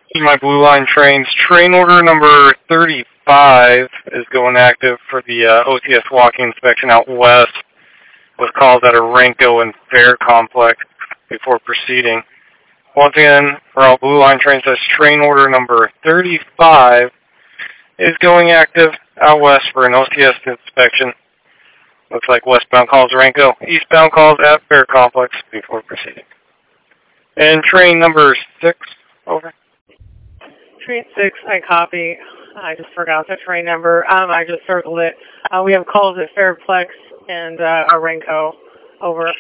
My Blue Line trains. Train order number 35 is going active for the OTS walking inspection out west with calls at a Renko and Fair complex before proceeding. Once again, for all Blue Line trains, that's train order number 35 is going active out west for an OTS inspection. Looks like westbound calls Renko, eastbound calls at Fair complex before proceeding. And train number 6, over. Train 6, I copy. I just forgot the train number. I just circled it. We have calls at Fairplex and Renko. Over.